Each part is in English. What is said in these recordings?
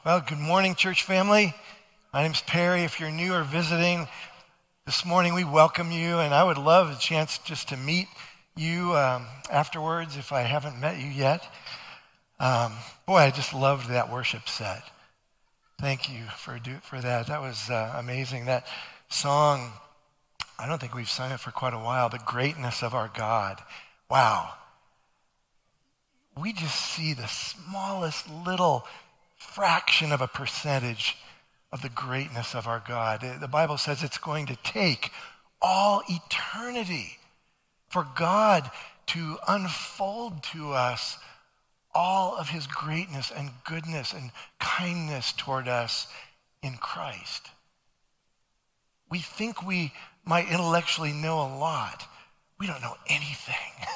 Well, good morning, church family. My name's Perry. If you're new or visiting, this morning we welcome you, and I would love a chance just to meet you afterwards if I haven't met you yet. Boy, I just loved that worship set. Thank you for that. That was amazing. That song, I don't think we've sung it for quite a while, The Greatness of Our God. Wow. We just see the smallest little fraction of a percentage of the greatness of our God. The Bible says it's going to take all eternity for God to unfold to us all of his greatness and goodness and kindness toward us in Christ. We think we might intellectually know a lot. We don't know anything.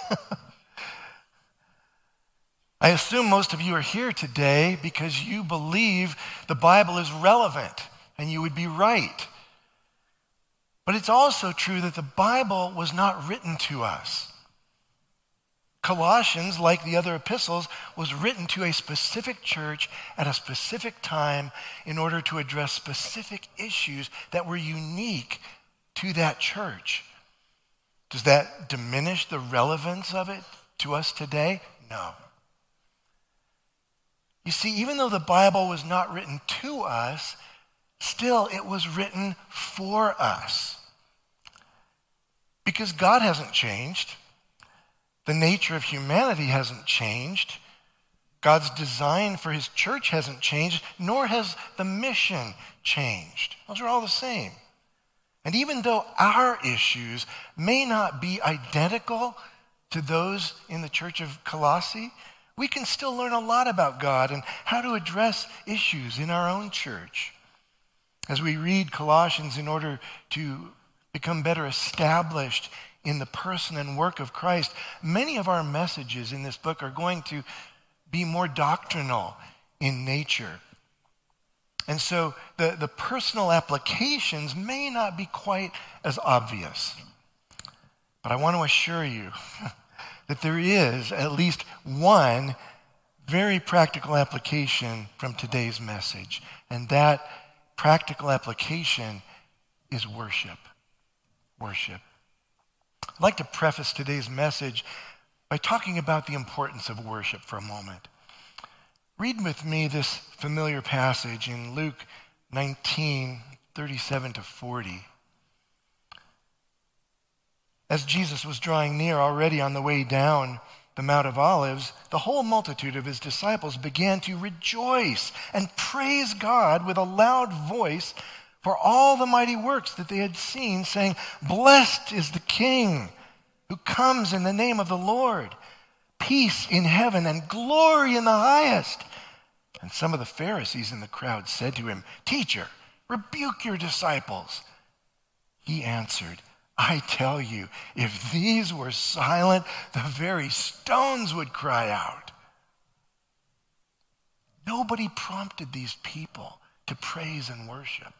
I assume most of you are here today because you believe the Bible is relevant, and you would be right. But it's also true that the Bible was not written to us. Colossians, like the other epistles, was written to a specific church at a specific time in order to address specific issues that were unique to that church. Does that diminish the relevance of it to us today? No. You see, even though the Bible was not written to us, still it was written for us. Because God hasn't changed. The nature of humanity hasn't changed. God's design for his church hasn't changed, nor has the mission changed. Those are all the same. And even though our issues may not be identical to those in the church of Colossae, we can still learn a lot about God and how to address issues in our own church. As we read Colossians in order to become better established in the person and work of Christ, many of our messages in this book are going to be more doctrinal in nature. And so the personal applications may not be quite as obvious. But I want to assure you that there is at least one very practical application from today's message. And that practical application is worship. Worship. I'd like to preface today's message by talking about the importance of worship for a moment. Read with me this familiar passage in Luke 19:37-40. As Jesus was drawing near already on the way down the Mount of Olives, the whole multitude of his disciples began to rejoice and praise God with a loud voice for all the mighty works that they had seen, saying, "Blessed is the King who comes in the name of the Lord. Peace in heaven and glory in the highest." And some of the Pharisees in the crowd said to him, "Teacher, rebuke your disciples." He answered, "I tell you, if these were silent, the very stones would cry out." Nobody prompted these people to praise and worship.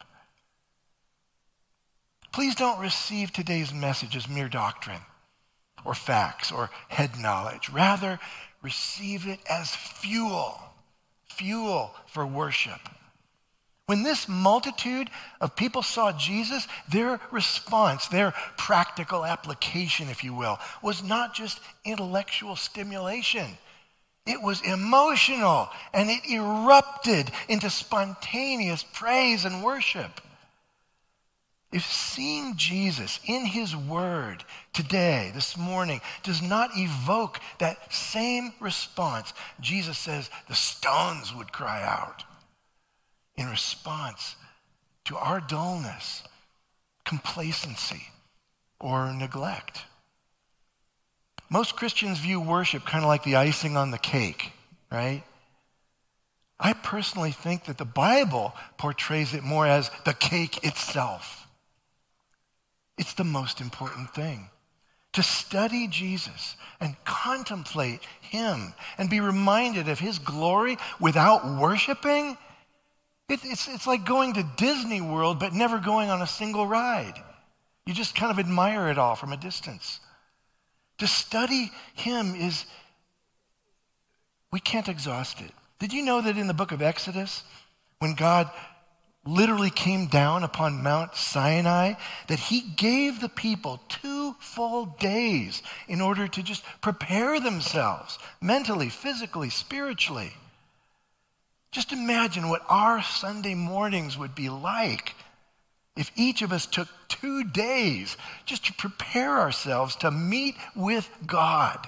Please don't receive today's message as mere doctrine or facts or head knowledge. Rather, receive it as fuel for worship. When this multitude of people saw Jesus, their response, their practical application, if you will, was not just intellectual stimulation. It was emotional, and it erupted into spontaneous praise and worship. If seeing Jesus in his word today, this morning, does not evoke that same response, Jesus says the stones would cry out in response to our dullness, complacency, or neglect. Most Christians view worship kind of like the icing on the cake, right? I personally think that the Bible portrays it more as the cake itself. It's the most important thing. To study Jesus and contemplate him and be reminded of his glory without worshiping, it's like going to Disney World but never going on a single ride. You just kind of admire it all from a distance. To study him we can't exhaust it. Did you know that in the book of Exodus, when God literally came down upon Mount Sinai, that he gave the people 2 full days in order to just prepare themselves mentally, physically, spiritually. Just imagine what our Sunday mornings would be like if each of us took 2 days just to prepare ourselves to meet with God.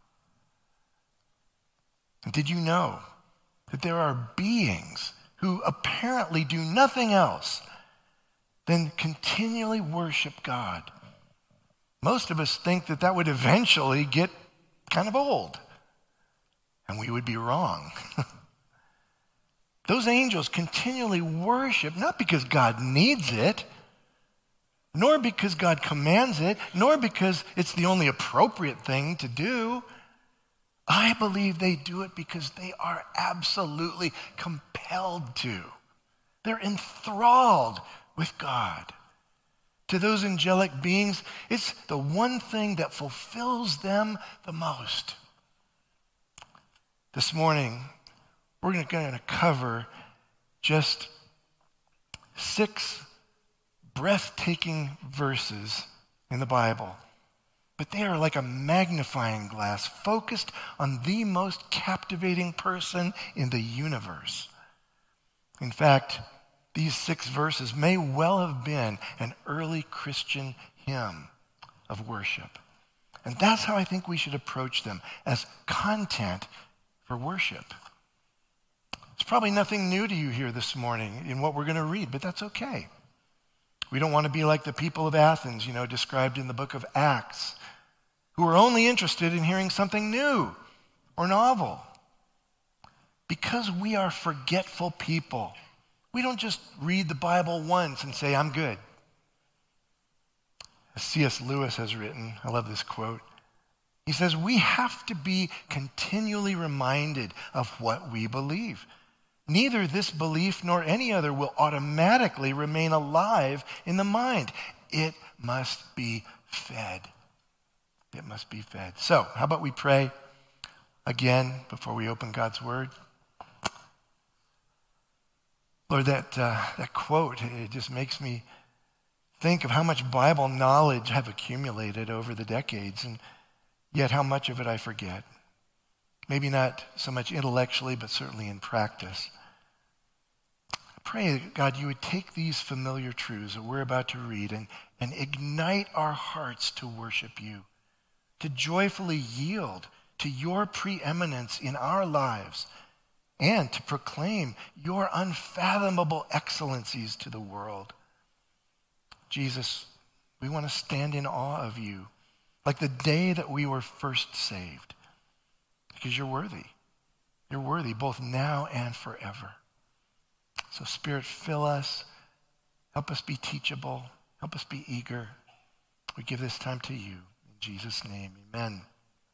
And did you know that there are beings who apparently do nothing else than continually worship God? Most of us think that that would eventually get kind of old, and we would be wrong. Those angels continually worship, not because God needs it, nor because God commands it, nor because it's the only appropriate thing to do. I believe they do it because they are absolutely compelled to. They're enthralled with God. To those angelic beings, it's the one thing that fulfills them the most. This morning, we're going to cover just 6 breathtaking verses in the Bible. But they are like a magnifying glass focused on the most captivating person in the universe. In fact, these 6 verses may well have been an early Christian hymn of worship. And that's how I think we should approach them, as content for worship. It's probably nothing new to you here this morning in what we're going to read, but that's okay. We don't want to be like the people of Athens, described in the book of Acts, who are only interested in hearing something new or novel. Because we are forgetful people, we don't just read the Bible once and say, I'm good. As C.S. Lewis has written, I love this quote. He says, we have to be continually reminded of what we believe. Neither this belief nor any other will automatically remain alive in the mind. It must be fed. It must be fed. So, how about we pray again before we open God's word? Lord, that quote, it just makes me think of how much Bible knowledge I've accumulated over the decades, and yet how much of it I forget. Maybe not so much intellectually, but certainly in practice. I pray that, God, you would take these familiar truths that we're about to read and ignite our hearts to worship you, to joyfully yield to your preeminence in our lives, and to proclaim your unfathomable excellencies to the world. Jesus, we want to stand in awe of you, like the day that we were first saved, because you're worthy. You're worthy both now and forever. So Spirit, fill us. Help us be teachable. Help us be eager. We give this time to you. In Jesus' name, amen.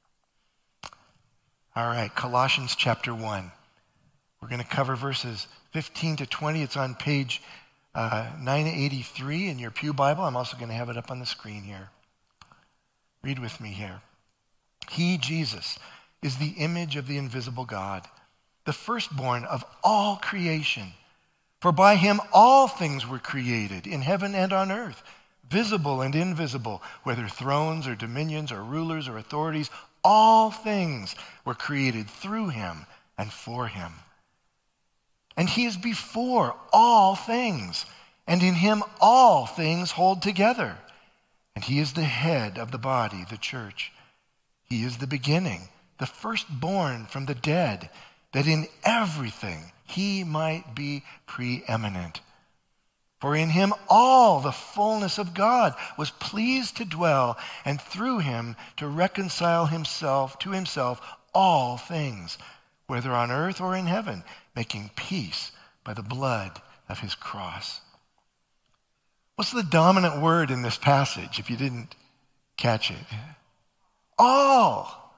All right, Colossians chapter 1. We're going to cover verses 15 to 20. It's on page 983 in your Pew Bible. I'm also going to have it up on the screen here. Read with me here. He, Jesus, is the image of the invisible God, the firstborn of all creation. For by him all things were created, in heaven and on earth, visible and invisible, whether thrones or dominions or rulers or authorities, all things were created through him and for him. And he is before all things, and in him all things hold together. And he is the head of the body, the church. He is the beginning, the firstborn from the dead, that in everything he might be preeminent. For in him all the fullness of God was pleased to dwell, and through him to reconcile to himself all things, whether on earth or in heaven, making peace by the blood of his cross. What's the dominant word in this passage, if you didn't catch it? All.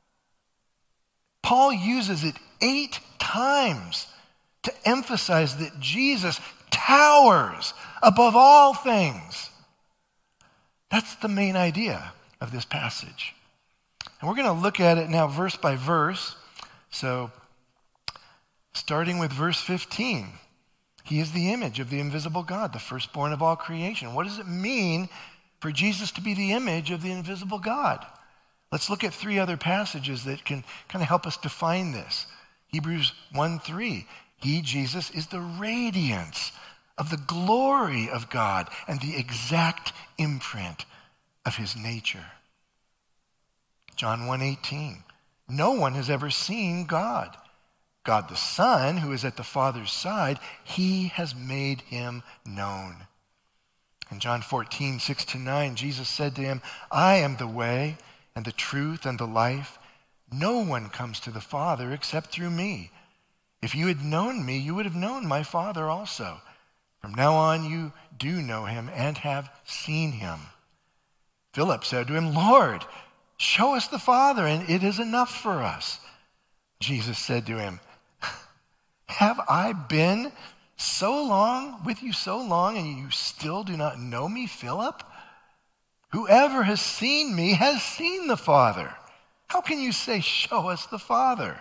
Paul uses it 8 times to emphasize that Jesus towers above all things. That's the main idea of this passage. And we're going to look at it now verse by verse. So, starting with verse 15. He is the image of the invisible God, the firstborn of all creation. What does it mean for Jesus to be the image of the invisible God? Let's look at 3 other passages that can kind of help us define this. Hebrews 1:3. He, Jesus, is the radiance of the glory of God and the exact imprint of his nature. John 1:18. No one has ever seen God. God the Son, who is at the Father's side, he has made him known. In John 14:6-9, Jesus said to him, I am the way and the truth and the life. No one comes to the Father except through me. If you had known me, you would have known my Father also. From now on, you do know him and have seen him. Philip said to him, Lord, show us the Father, and it is enough for us. Jesus said to him, have I been with you so long, and you still do not know me, Philip? Whoever has seen me has seen the Father. How can you say, show us the Father?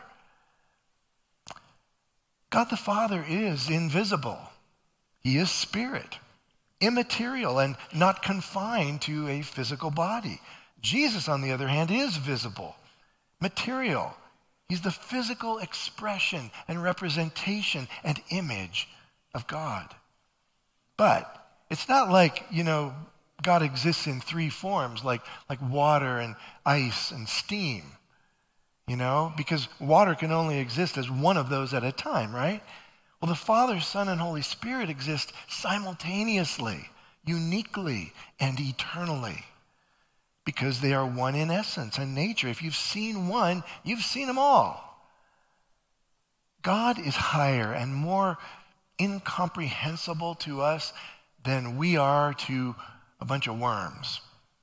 God the Father is invisible. He is spirit, immaterial, and not confined to a physical body. Jesus, on the other hand, is visible, material. He's the physical expression and representation and image of God. But it's not like, God exists in 3 forms, like water and ice and steam, because water can only exist as one of those at a time, right? Well, the Father, Son, and Holy Spirit exist simultaneously, uniquely, and eternally, because they are one in essence and nature. If you've seen one, you've seen them all. God is higher and more incomprehensible to us than we are to a bunch of worms.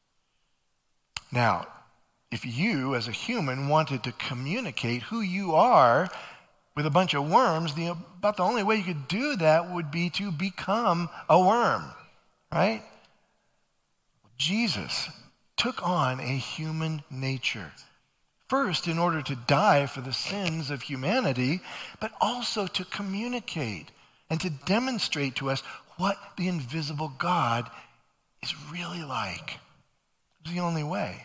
Now, if you as a human wanted to communicate who you are with a bunch of worms, about the only way you could do that would be to become a worm, right? Jesus took on a human nature. First, in order to die for the sins of humanity, but also to communicate and to demonstrate to us what the invisible God is really like. It's the only way.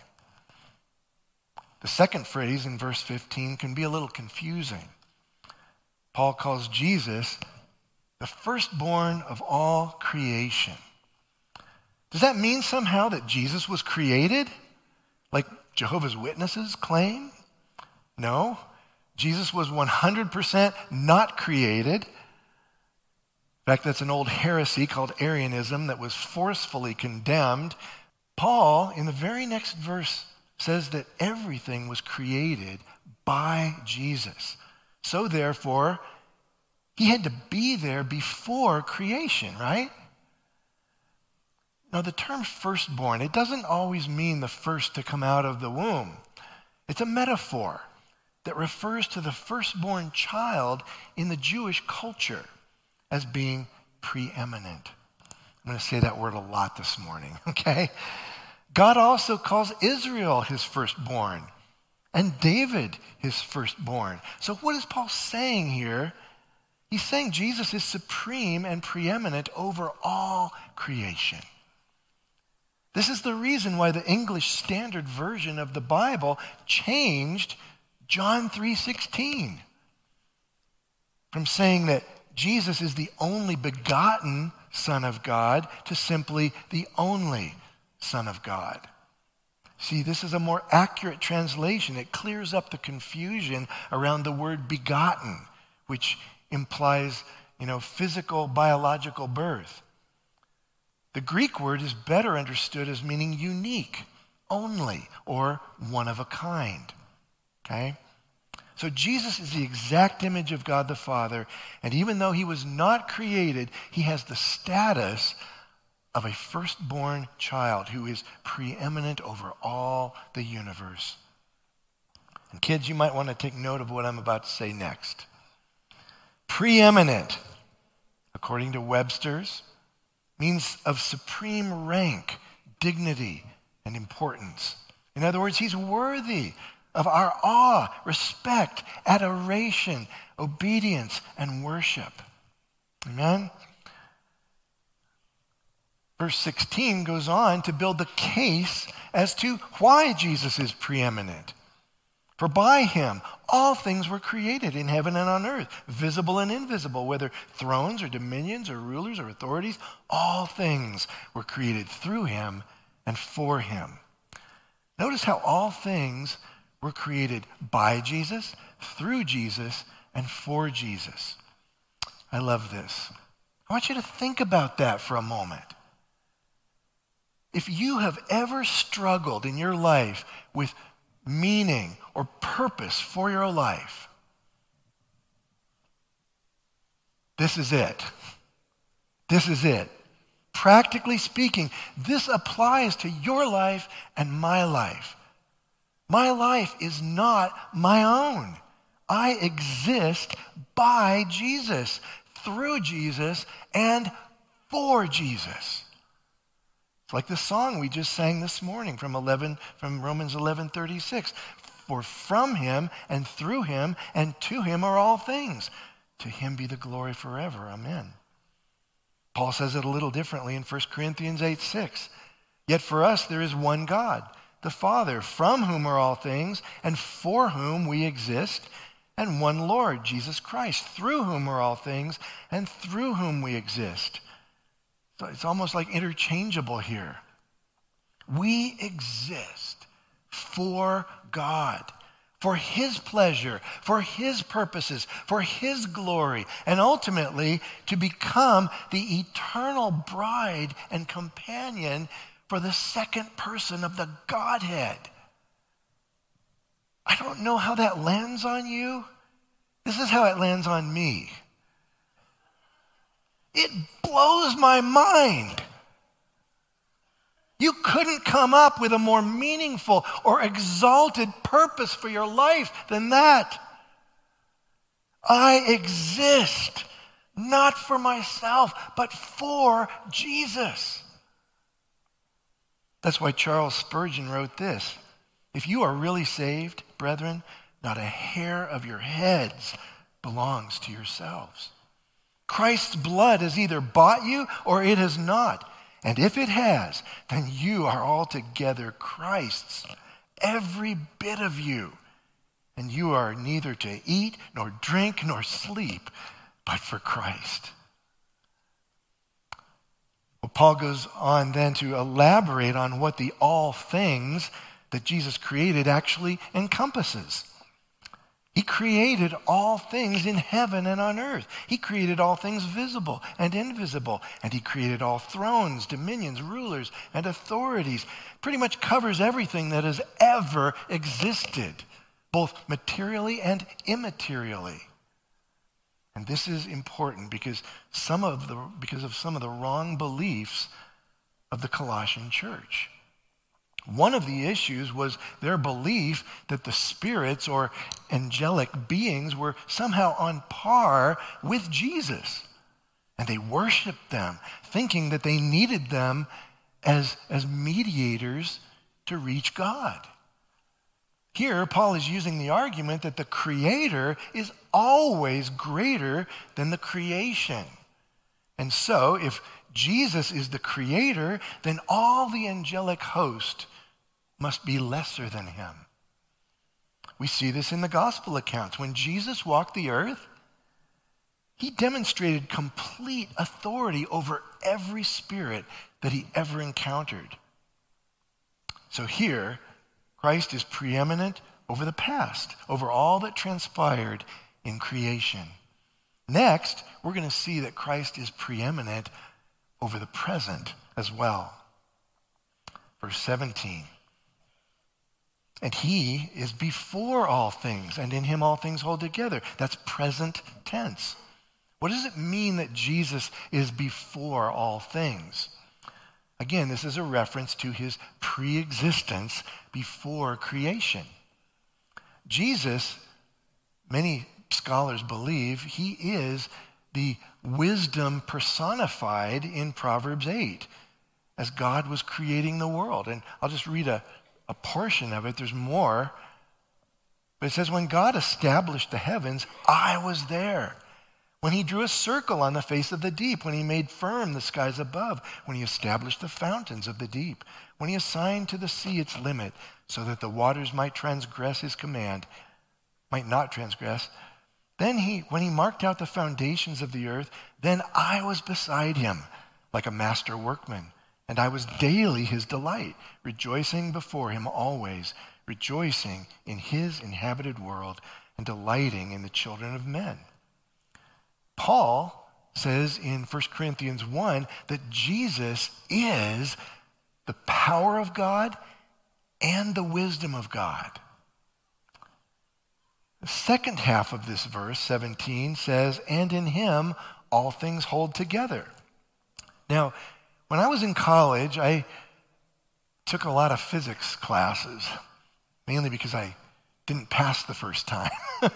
The second phrase in verse 15 can be a little confusing. Paul calls Jesus the firstborn of all creation. Does that mean somehow that Jesus was created, like Jehovah's Witnesses claim? No. Jesus was 100% not created. In fact, that's an old heresy called Arianism that was forcefully condemned. Paul, in the very next verse, says that everything was created by Jesus. So therefore, he had to be there before creation, right? Now, the term firstborn, it doesn't always mean the first to come out of the womb. It's a metaphor that refers to the firstborn child in the Jewish culture as being preeminent. I'm going to say that word a lot this morning, okay? God also calls Israel his firstborn and David his firstborn. So what is Paul saying here? He's saying Jesus is supreme and preeminent over all creation. This is the reason why the English Standard Version of the Bible changed John 3:16 from saying that Jesus is the only begotten Son of God to simply the only Son of God. See, this is a more accurate translation. It clears up the confusion around the word begotten, which implies, physical, biological birth. The Greek word is better understood as meaning unique, only, or one of a kind. Okay? So Jesus is the exact image of God the Father, and even though he was not created, he has the status of a firstborn child who is preeminent over all the universe. And kids, you might want to take note of what I'm about to say next. Preeminent, according to Webster's, means of supreme rank, dignity, and importance. In other words, he's worthy of our awe, respect, adoration, obedience, and worship. Amen? Verse 16 goes on to build the case as to why Jesus is preeminent. For by him all things were created in heaven and on earth, visible and invisible, whether thrones or dominions or rulers or authorities, all things were created through him and for him. Notice how all things were created by Jesus, through Jesus, and for Jesus. I love this. I want you to think about that for a moment. If you have ever struggled in your life with meaning or purpose for your life, this is it. This is it. Practically speaking, this applies to your life and my life. My life is not my own. I exist by Jesus, through Jesus, and for Jesus. It's like the song we just sang this morning from Romans 11:36. For from him and through him and to him are all things. To him be the glory forever. Amen. Paul says it a little differently in 1 Corinthians 8:6. Yet for us there is one God, the Father, from whom are all things and for whom we exist, and one Lord, Jesus Christ, through whom are all things and through whom we exist. So it's almost like interchangeable here. We exist for God, for his pleasure, for his purposes, for his glory, and ultimately to become the eternal bride and companion for the second person of the Godhead. I don't know how that lands on you. This is how it lands on me. It blows my mind. You couldn't come up with a more meaningful or exalted purpose for your life than that. I exist, not for myself, but for Jesus. That's why Charles Spurgeon wrote this. If you are really saved, brethren, not a hair of your heads belongs to yourselves. Christ's blood has either bought you or it has not. And if it has, then you are altogether Christ's, every bit of you. And you are neither to eat, nor drink, nor sleep, but for Christ. Well, Paul goes on then to elaborate on what the all things that Jesus created actually encompasses. He created all things in heaven and on earth. He created all things visible and invisible. And he created all thrones, dominions, rulers, and authorities. Pretty much covers everything that has ever existed, both materially and immaterially. And this is important because of some of the wrong beliefs of the Colossian church. One of the issues was their belief that the spirits or angelic beings were somehow on par with Jesus. And they worshiped them, thinking that they needed them as mediators to reach God. Here, Paul is using the argument that the Creator is always greater than the creation. And so, if Jesus is the Creator, then all the angelic host must be lesser than him. We see this in the gospel accounts. When Jesus walked the earth, he demonstrated complete authority over every spirit that he ever encountered. So here, Christ is preeminent over the past, over all that transpired in creation. Next, we're going to see that Christ is preeminent over the present as well. Verse 17. And he is before all things, and in him all things hold together. That's present tense. What does it mean that Jesus is before all things? Again, this is a reference to his pre-existence before creation. Jesus, many scholars believe, he is the wisdom personified in Proverbs 8 as God was creating the world. And I'll just read a portion of it. There's more. But it says, when God established the heavens, I was there. when he drew a circle on the face of the deep, when he made firm the skies above, when he established the fountains of the deep, when he assigned to the sea its limit, so that the waters might transgress his command, might not transgress. Then when he marked out the foundations of the earth, then I was beside him like a master workman, and I was daily his delight, rejoicing before him always, rejoicing in his inhabited world, and delighting in the children of men. Paul says in 1 Corinthians 1 that Jesus is the power of God and the wisdom of God. The second half of this verse, 17, says, and in him all things hold together. Now, when I was in college, I took a lot of physics classes, mainly because I didn't pass the first time.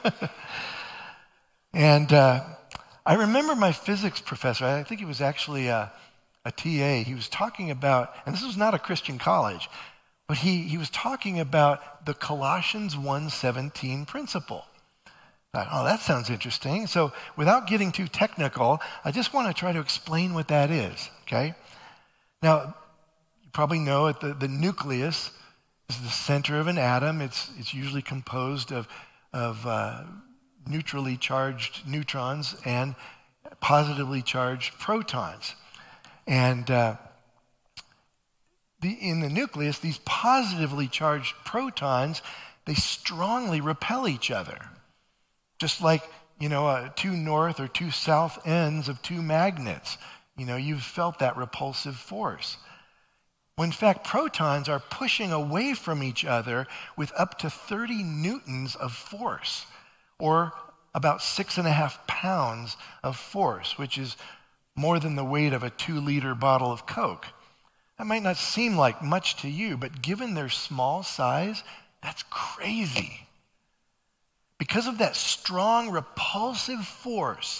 And I remember my physics professor, I think he was actually a TA, he was talking about, and this was not a Christian college, but he was talking about the Colossians 1:17 principle. I thought, oh, that sounds interesting. So without getting too technical, I just want to try to explain what that is, okay? Now, you probably know the nucleus is the center of an atom. It's usually composed of neutrally charged neutrons and positively charged protons. And in the nucleus, these positively charged protons, they strongly repel each other. Just like, two north or two south ends of two magnets. You've felt that repulsive force. When in fact, protons are pushing away from each other with up to 30 newtons of force, or about 6.5 pounds of force, which is more than the weight of a 2-liter bottle of Coke. That might not seem like much to you, but given their small size, that's crazy. Because of that strong repulsive force,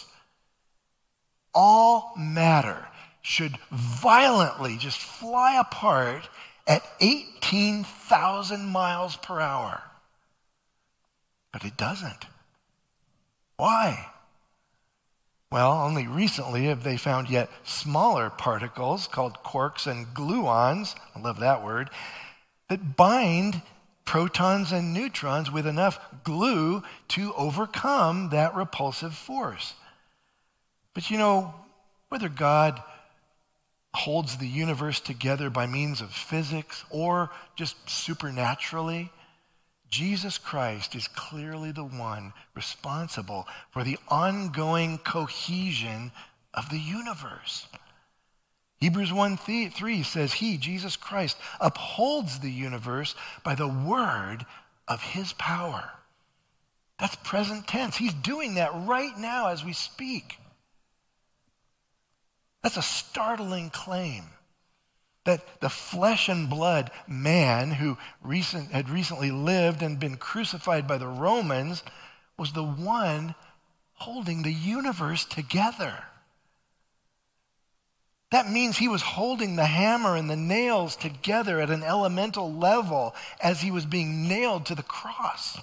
all matter should violently just fly apart at 18,000 miles per hour. But it doesn't. Why? Well, only recently have they found yet smaller particles called quarks and gluons, I love that word, that bind protons and neutrons with enough glue to overcome that repulsive force. But whether God holds the universe together by means of physics or just supernaturally, Jesus Christ is clearly the one responsible for the ongoing cohesion of the universe. Hebrews 1:3 says he, Jesus Christ, upholds the universe by the word of his power. That's present tense. He's doing that right now as we speak. That's a startling claim. That the flesh and blood man who had recently lived and been crucified by the Romans was the one holding the universe together. That means he was holding the hammer and the nails together at an elemental level as he was being nailed to the cross.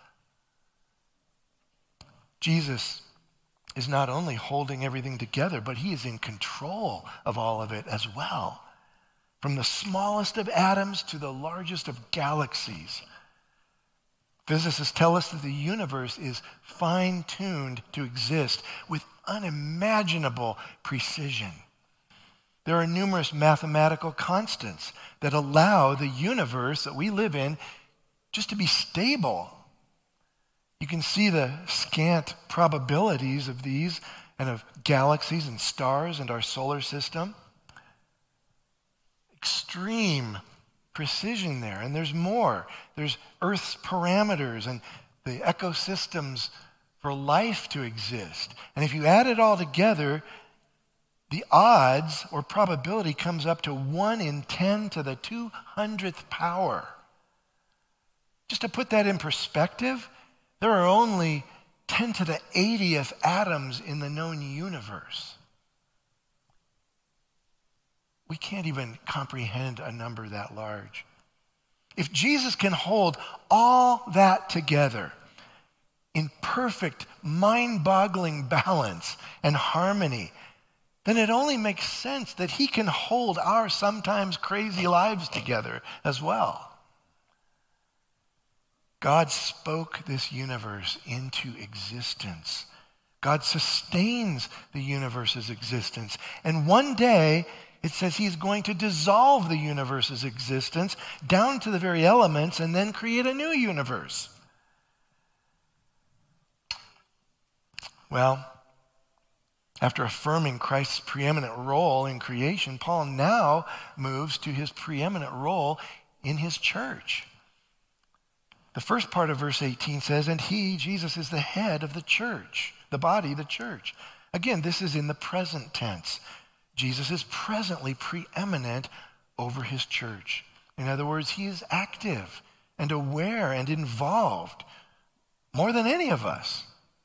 Jesus is not only holding everything together, but he is in control of all of it as well. From the smallest of atoms to the largest of galaxies. Physicists tell us that the universe is fine-tuned to exist with unimaginable precision. There are numerous mathematical constants that allow the universe that we live in just to be stable. You can see the scant probabilities of these and of galaxies and stars and our solar system. Extreme precision there, and there's more. There's Earth's parameters and the ecosystems for life to exist. And if you add it all together, the odds or probability comes up to 1 in 10 to the 200th power. Just to put that in perspective, there are only 10 to the 80th atoms in the known universe. We can't even comprehend a number that large. If Jesus can hold all that together in perfect, mind-boggling balance and harmony, then it only makes sense that he can hold our sometimes crazy lives together as well. God spoke this universe into existence. God sustains the universe's existence. And one day, it says he's going to dissolve the universe's existence down to the very elements and then create a new universe. Well, after affirming Christ's preeminent role in creation, Paul now moves to his preeminent role in his church. The first part of verse 18 says, and he, Jesus, is the head of the church, the body, the church. Again, this is in the present tense. Jesus is presently preeminent over his church. In other words, he is active and aware and involved more than any of us.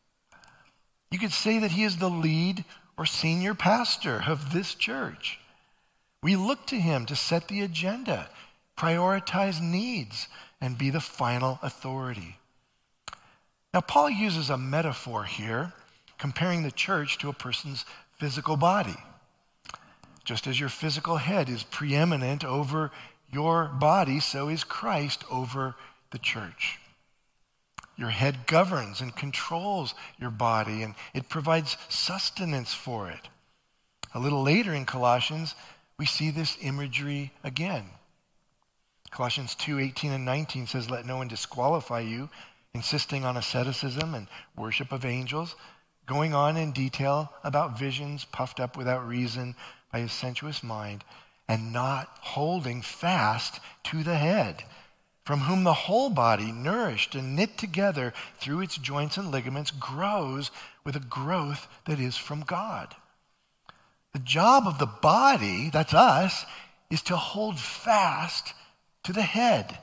You could say that he is the lead or senior pastor of this church. We look to him to set the agenda, prioritize needs, and be the final authority. Now, Paul uses a metaphor here, comparing the church to a person's physical body. Just as your physical head is preeminent over your body, so is Christ over the church. Your head governs and controls your body, and it provides sustenance for it. A little later in Colossians, we see this imagery again. Colossians 2:18 and 19 says, let no one disqualify you, insisting on asceticism and worship of angels, going on in detail about visions puffed up without reason by his sensuous mind, and not holding fast to the head, from whom the whole body, nourished and knit together through its joints and ligaments, grows with a growth that is from God. The job of the body, that's us, is to hold fast to the head.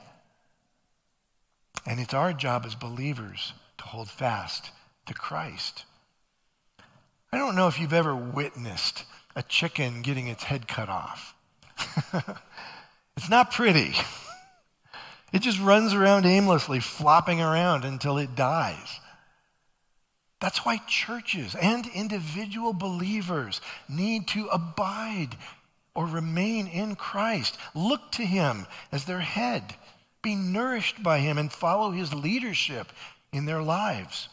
And it's our job as believers to hold fast to Christ. I don't know if you've ever witnessed a chicken getting its head cut off. It's not pretty. It just runs around aimlessly, flopping around until it dies. That's why churches and individual believers need to abide or remain in Christ. Look to him as their head. Be nourished by him and follow his leadership in their lives.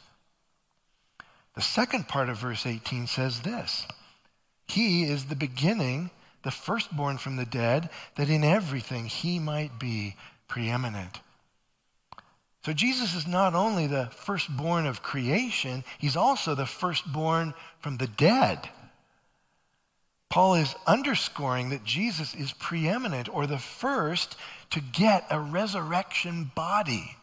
The second part of verse 18 says this: he is the beginning, the firstborn from the dead, that in everything he might be preeminent. So Jesus is not only the firstborn of creation, he's also the firstborn from the dead. Paul is underscoring that Jesus is preeminent, or the first to get a resurrection body.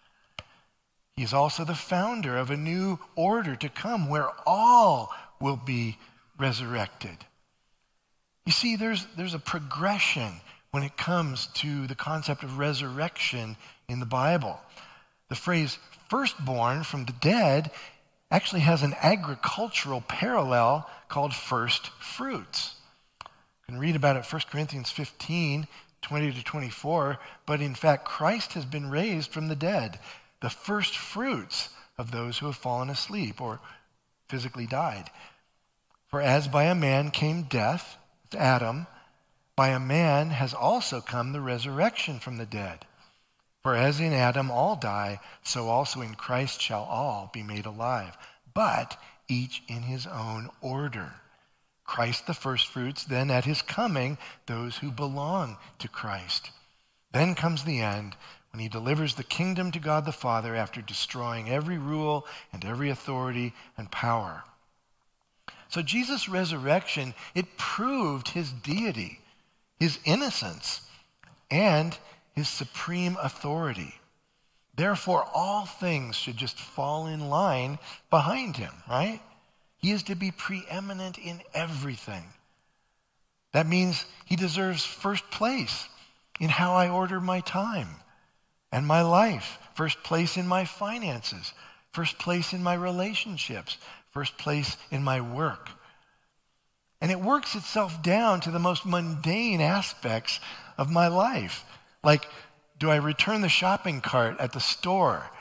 He is also the founder of a new order to come where all will be resurrected. You see, there's a progression when it comes to the concept of resurrection in the Bible. The phrase firstborn from the dead actually has an agricultural parallel called first fruits. You can read about it 1 Corinthians 15, 20 to 24, but in fact Christ has been raised from the dead, the first fruits of those who have fallen asleep or physically died. For as by a man came death, Adam, by a man has also come the resurrection from the dead. For as in Adam all die, so also in Christ shall all be made alive, but each in his own order. Christ the firstfruits, then at his coming, those who belong to Christ. Then comes the end, when he delivers the kingdom to God the Father after destroying every rule and every authority and power. So Jesus' resurrection, it proved his deity, his innocence, and his supreme authority. Therefore, all things should just fall in line behind him, right? He is to be preeminent in everything. That means he deserves first place in how I order my time and my life, first place in my finances, first place in my relationships, first place in my work. And it works itself down to the most mundane aspects of my life. Like, do I return the shopping cart at the store?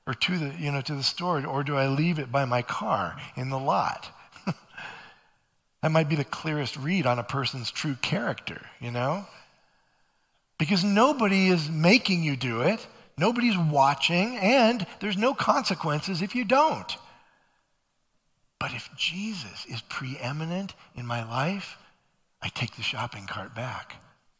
or to the store, or do I leave it by my car in the lot? That might be the clearest read on a person's true character, Because nobody is making you do it, nobody's watching, and there's no consequences if you don't. But if Jesus is preeminent in my life, I take the shopping cart back.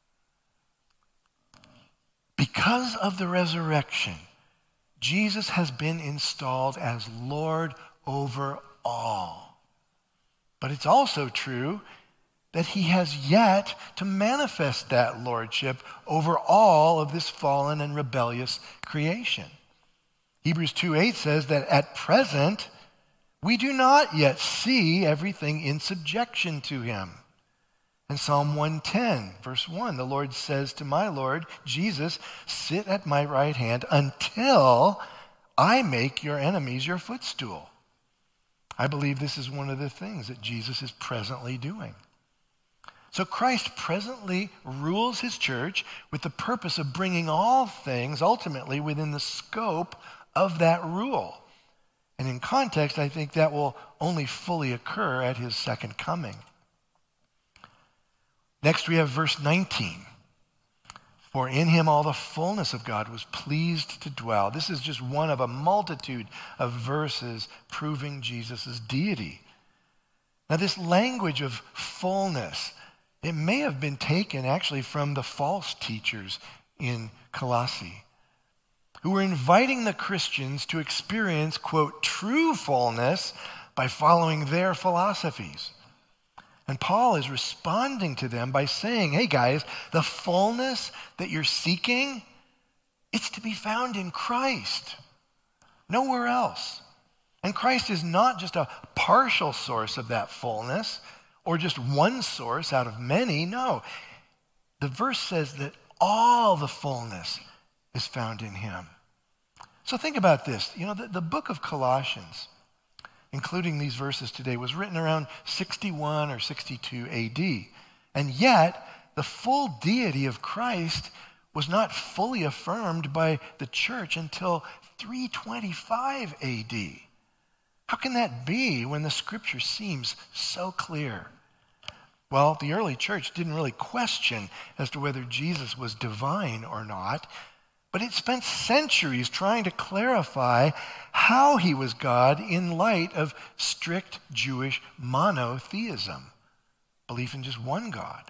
Because of the resurrection, Jesus has been installed as Lord over all. But it's also true that he has yet to manifest that lordship over all of this fallen and rebellious creation. Hebrews 2:8 says that at present, we do not yet see everything in subjection to him. In Psalm 110, verse 1, the Lord says to my Lord, Jesus, sit at my right hand until I make your enemies your footstool. I believe this is one of the things that Jesus is presently doing. So Christ presently rules his church with the purpose of bringing all things ultimately within the scope of that rule. And in context, I think that will only fully occur at his second coming. Next, we have verse 19. For in him all the fullness of God was pleased to dwell. This is just one of a multitude of verses proving Jesus' deity. Now, this language of fullness, it may have been taken actually from the false teachers in Colossae, who were inviting the Christians to experience, quote, true fullness by following their philosophies. And Paul is responding to them by saying, hey guys, the fullness that you're seeking, it's to be found in Christ, nowhere else. And Christ is not just a partial source of that fullness or just one source out of many. No, the verse says that all the fullness is found in him. So think about this. The book of Colossians, including these verses today, was written around 61 or 62 AD. And yet, the full deity of Christ was not fully affirmed by the church until 325 AD. How can that be when the scripture seems so clear? Well, the early church didn't really question as to whether Jesus was divine or not, but it spent centuries trying to clarify how he was God in light of strict Jewish monotheism, belief in just one God.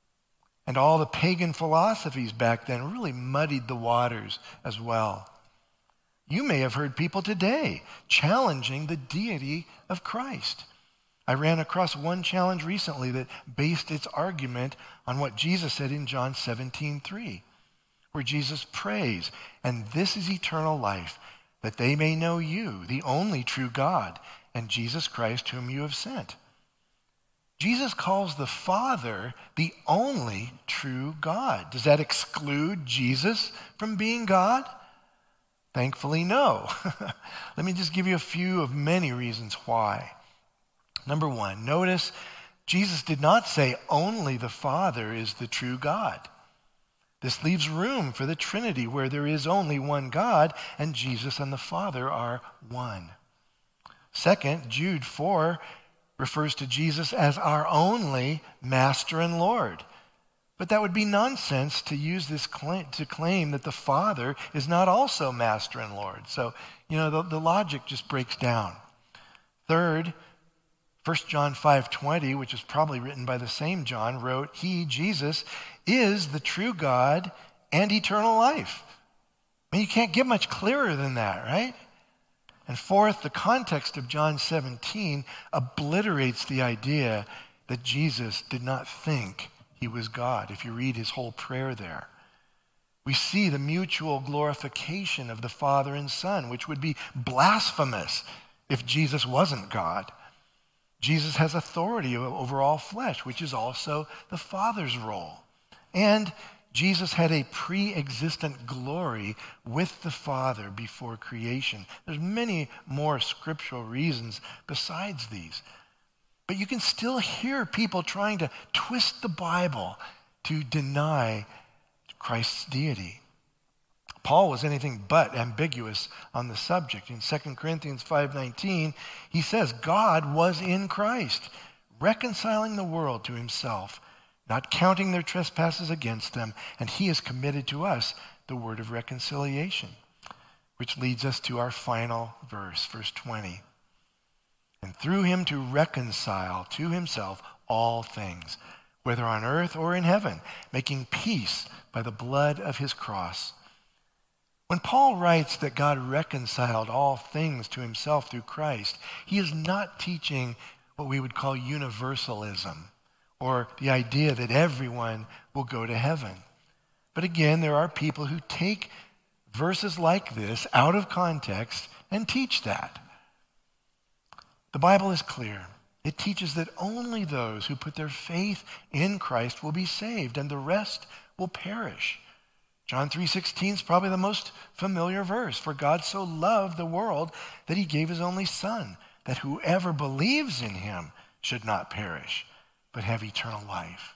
And all the pagan philosophies back then really muddied the waters as well. You may have heard people today challenging the deity of Christ. I ran across one challenge recently that based its argument on what Jesus said in John 17:3. Where Jesus prays, and this is eternal life, that they may know you, the only true God, and Jesus Christ whom you have sent. Jesus calls the Father the only true God. Does that exclude Jesus from being God? Thankfully, no. Let me just give you a few of many reasons why. Number one, notice Jesus did not say only the Father is the true God. This leaves room for the Trinity, where there is only one God, and Jesus and the Father are one. Second, Jude 4 refers to Jesus as our only Master and Lord. But that would be nonsense to use this to claim that the Father is not also Master and Lord. So, the logic just breaks down. Third, 1 John 5:20, which is probably written by the same John, wrote, he, Jesus, is the true God and eternal life. I mean, you can't get much clearer than that, right? And fourth, the context of John 17 obliterates the idea that Jesus did not think he was God, if you read his whole prayer there. We see the mutual glorification of the Father and Son, which would be blasphemous if Jesus wasn't God. Jesus has authority over all flesh, which is also the Father's role. And Jesus had a pre-existent glory with the Father before creation. There's many more scriptural reasons besides these. But you can still hear people trying to twist the Bible to deny Christ's deity. Paul was anything but ambiguous on the subject. In 2 Corinthians 5:19, he says, God was in Christ, reconciling the world to himself, not counting their trespasses against them, and he has committed to us the word of reconciliation. Which leads us to our final verse, verse 20. And through him to reconcile to himself all things, whether on earth or in heaven, making peace by the blood of his cross. When Paul writes that God reconciled all things to himself through Christ, he is not teaching what we would call universalism, or the idea that everyone will go to heaven. But again, there are people who take verses like this out of context and teach that. The Bible is clear. It teaches that only those who put their faith in Christ will be saved, and the rest will perish. John 3:16 is probably the most familiar verse. For God so loved the world that he gave his only Son, that whoever believes in him should not perish, but have eternal life.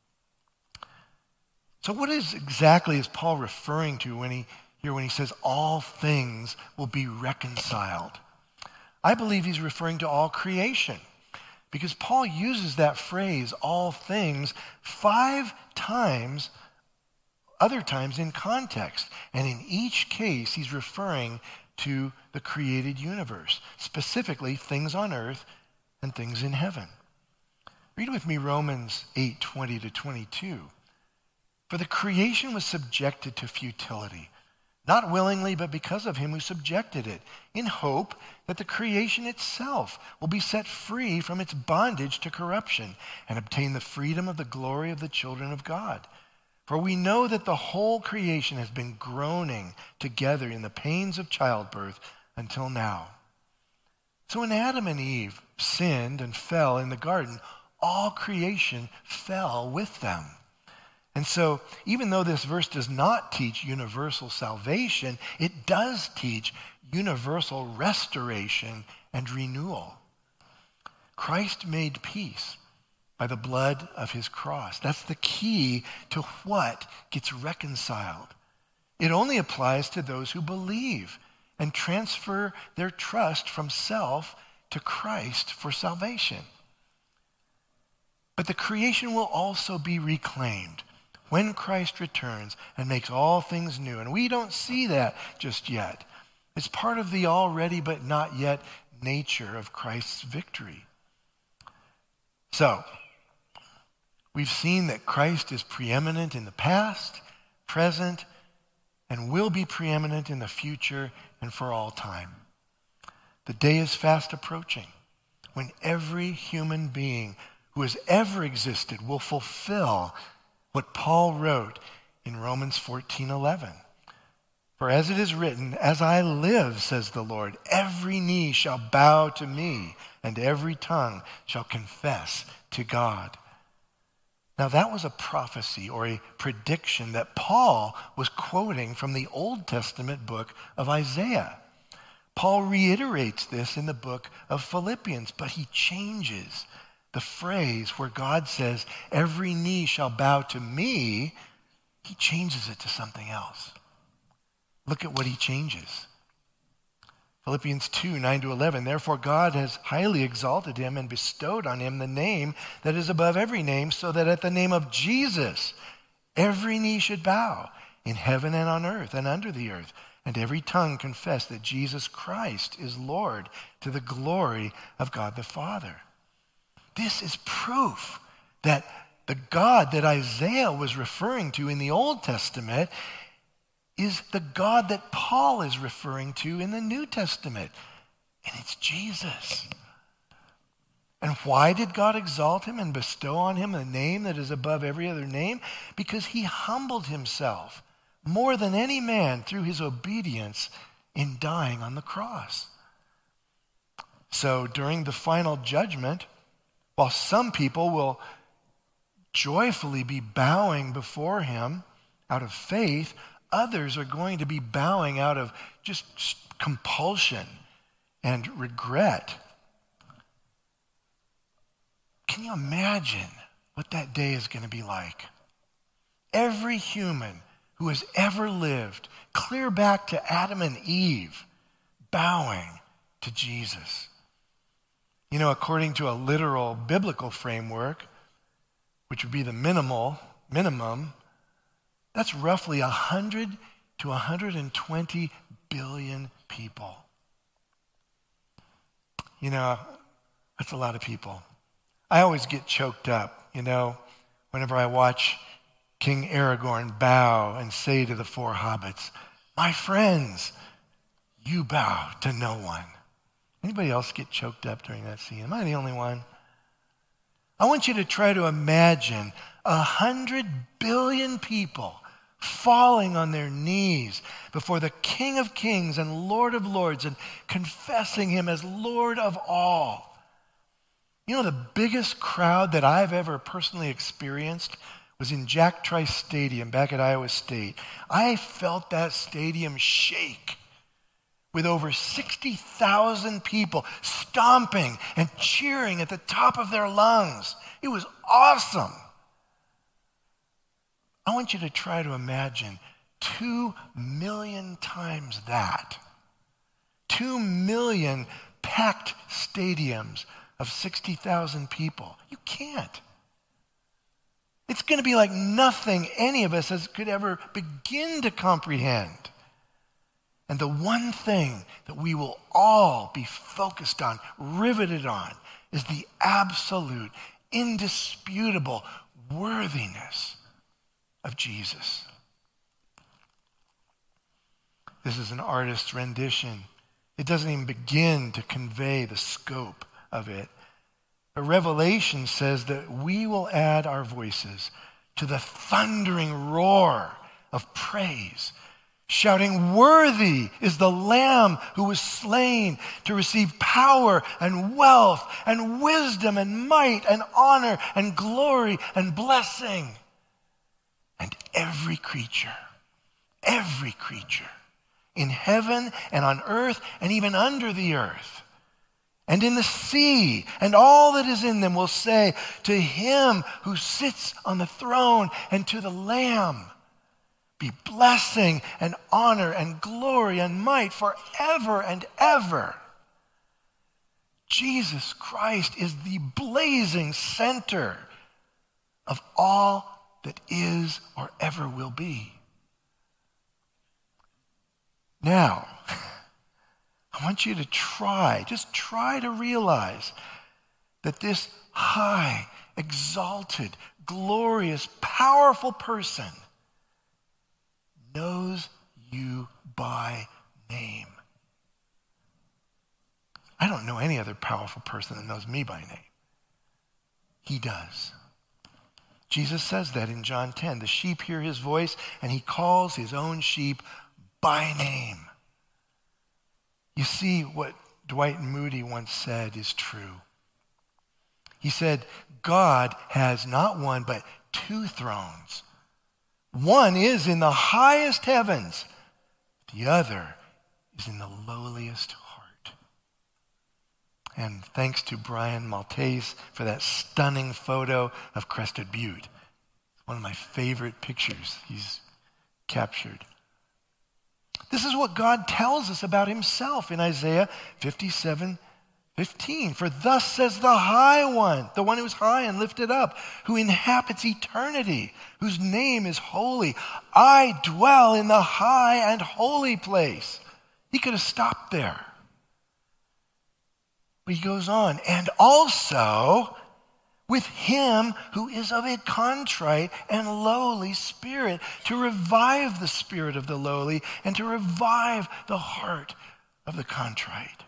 So what exactly is Paul referring to when he says all things will be reconciled? I believe he's referring to all creation, because Paul uses that phrase, all things, 5 times, other times in context. And in each case, he's referring to the created universe, specifically things on earth and things in heaven. Read with me Romans 8:20-22. For the creation was subjected to futility, not willingly, but because of him who subjected it, in hope that the creation itself will be set free from its bondage to corruption and obtain the freedom of the glory of the children of God. For we know that the whole creation has been groaning together in the pains of childbirth until now. So when Adam and Eve sinned and fell in the garden, all creation fell with them. And so, even though this verse does not teach universal salvation, it does teach universal restoration and renewal. Christ made peace by the blood of his cross. That's the key to what gets reconciled. It only applies to those who believe and transfer their trust from self to Christ for salvation. But the creation will also be reclaimed when Christ returns and makes all things new. And we don't see that just yet. It's part of the already but not yet nature of Christ's victory. So, we've seen that Christ is preeminent in the past, present, and will be preeminent in the future and for all time. The day is fast approaching when every human being who has ever existed will fulfill what Paul wrote in Romans 14:11. For as it is written, as I live, says the Lord, every knee shall bow to me, and every tongue shall confess to God. Now that was a prophecy or a prediction that Paul was quoting from the Old Testament book of Isaiah. Paul reiterates this in the book of Philippians, but he changes the phrase where God says, every knee shall bow to me. He changes it to something else. Look at what he changes. Philippians 2:9-11, therefore God has highly exalted him and bestowed on him the name that is above every name, so that at the name of Jesus every knee should bow in heaven and on earth and under the earth, and every tongue confess that Jesus Christ is Lord, to the glory of God the Father. This is proof that the God that Isaiah was referring to in the Old Testament is the God that Paul is referring to in the New Testament. And it's Jesus. And why did God exalt him and bestow on him a name that is above every other name? Because he humbled himself more than any man through his obedience in dying on the cross. So during the final judgment, while some people will joyfully be bowing before him out of faith, others are going to be bowing out of just compulsion and regret. Can you imagine what that day is going to be like? Every human who has ever lived, clear back to Adam and Eve, bowing to Jesus. You know, according to a literal biblical framework, which would be the minimum, that's roughly 100 to 120 billion people. You know, that's a lot of people. I always get choked up, you know, whenever I watch King Aragorn bow and say to the four hobbits, "My friends, you bow to no one." Anybody else get choked up during that scene? Am I the only one? I want you to try to imagine 100 billion people falling on their knees before the King of Kings and Lord of Lords and confessing him as Lord of all. You know, the biggest crowd that I've ever personally experienced was in Jack Trice Stadium back at Iowa State. I felt that stadium shake with over 60,000 people stomping and cheering at the top of their lungs. It was awesome. I want you to try to imagine 2 million times that. 2 million packed stadiums of 60,000 people. You can't. It's going to be like nothing any of us could ever begin to comprehend. And the one thing that we will all be focused on, riveted on, is the absolute, indisputable worthiness of Jesus. This is an artist's rendition. It doesn't even begin to convey the scope of it. But Revelation says that we will add our voices to the thundering roar of praise, shouting, "Worthy is the Lamb who was slain to receive power and wealth and wisdom and might and honor and glory and blessing." And every creature in heaven and on earth and even under the earth and in the sea and all that is in them will say, "To him who sits on the throne and to the Lamb be blessing and honor and glory and might forever and ever." Jesus Christ is the blazing center of all that is or ever will be. Now, I want you to try to realize that this high, exalted, glorious, powerful person knows you by name. I don't know any other powerful person that knows me by name. He does. Jesus says that in John 10. The sheep hear his voice, and he calls his own sheep by name. You see, what Dwight Moody once said is true. He said, God has not one, but 2 thrones. One is in the highest heavens. The other is in the lowliest heart. And thanks to Brian Maltese for that stunning photo of Crested Butte. It's one of my favorite pictures he's captured. This is what God tells us about himself in Isaiah 57:15. "For thus says the High One, the one who is high and lifted up, who inhabits eternity, whose name is holy. I dwell in the high and holy place." He could have stopped there. But he goes on, "And also with him who is of a contrite and lowly spirit, to revive the spirit of the lowly and to revive the heart of the contrite."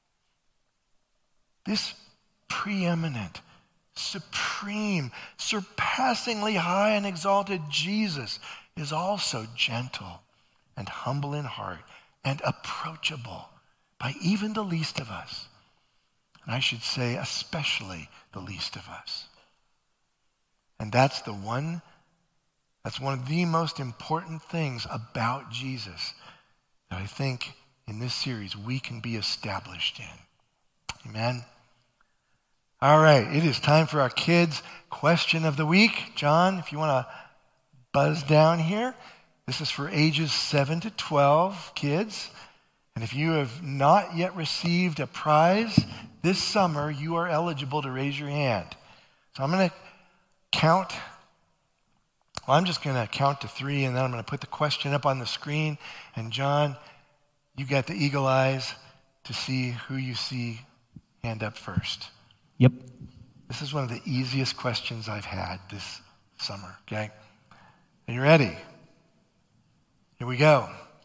This preeminent, supreme, surpassingly high and exalted Jesus is also gentle and humble in heart and approachable by even the least of us. And I should say, especially the least of us. And that's one of the most important things about Jesus that I think in this series we can be established in. Amen? All right, it is time for our kids' question of the week. John, if you want to buzz down here. This is for ages 7 to 12 kids. And if you have not yet received a prize this summer, you are eligible to raise your hand. So I'm going to count. Well, I'm just going to count to 3, and then I'm going to put the question up on the screen. And John, you got the eagle eyes to see who you see hand up first. Yep. This is one of the easiest questions I've had this summer, okay? Are you ready? Here we go.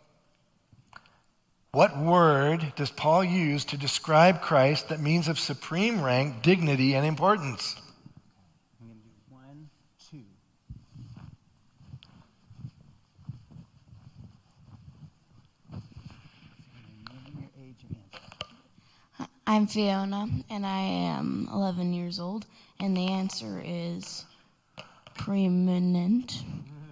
What word does Paul use to describe Christ that means of supreme rank, dignity, and importance? I'm going to do 1, 2. Name your age and answer. I'm Fiona, and I am 11 years old, and the answer is preeminent.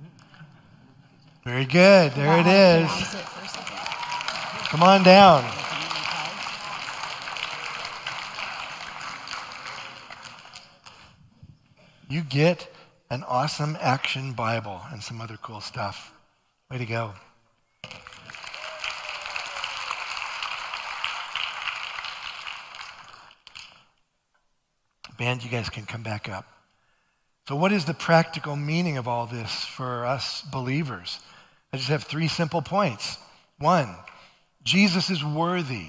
Very good. There it is. Pronounce it for a second. Come on down. You get an awesome Action Bible and some other cool stuff. Way to go. Band, you guys can come back up. So what is the practical meaning of all this for us believers? I just have 3 simple points. 1, Jesus is worthy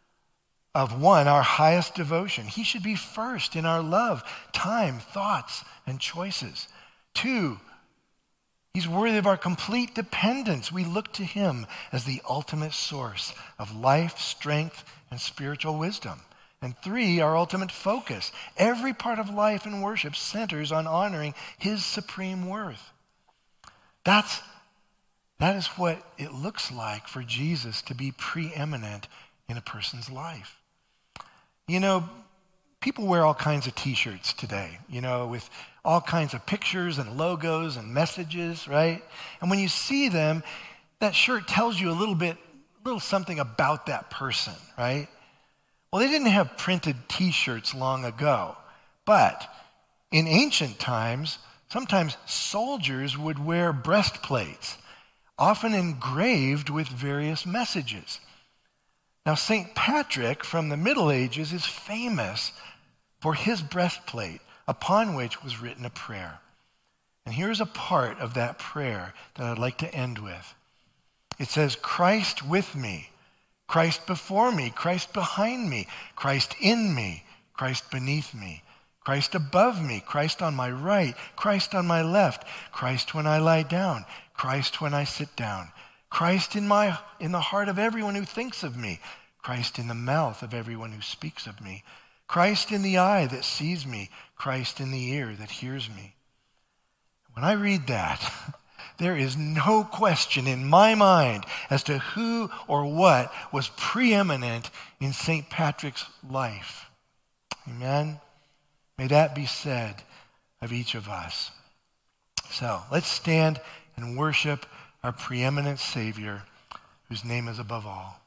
of 1, our highest devotion. He should be first in our love, time, thoughts, and choices. 2, he's worthy of our complete dependence. We look to him as the ultimate source of life, strength, and spiritual wisdom. And 3, our ultimate focus. Every part of life and worship centers on honoring his supreme worth. That is what it looks like for Jesus to be preeminent in a person's life. You know, people wear all kinds of t-shirts today, with all kinds of pictures and logos and messages, right? And when you see them, that shirt tells you a little something about that person, right? Well, they didn't have printed t-shirts long ago, but in ancient times, sometimes soldiers would wear breastplates, often engraved with various messages. Now, St. Patrick from the Middle Ages is famous for his breastplate, upon which was written a prayer. And here's a part of that prayer that I'd like to end with. It says, Christ with me, Christ before me, Christ behind me, Christ in me, Christ beneath me, Christ above me, Christ on my right, Christ on my left, Christ when I lie down, Christ when I sit down, Christ in the heart of everyone who thinks of me, Christ in the mouth of everyone who speaks of me, Christ in the eye that sees me, Christ in the ear that hears me. When I read that, there is no question in my mind as to who or what was preeminent in St. Patrick's life. Amen? May that be said of each of us. So let's stand and worship our preeminent Savior, whose name is above all.